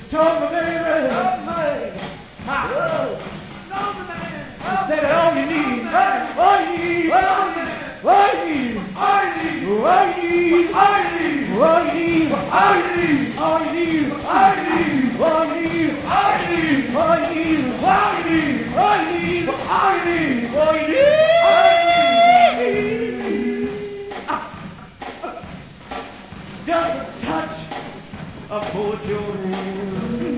Told me, baby. Told me. Ha. Told me, man. I said all you need. All you need. All you need. All you need. All you need. All you need. All you need. All you need. All you need. All you need. All you need. All you need. All you need. All you need. All you need. All you need. All you need. Just a touch of poor Jordan.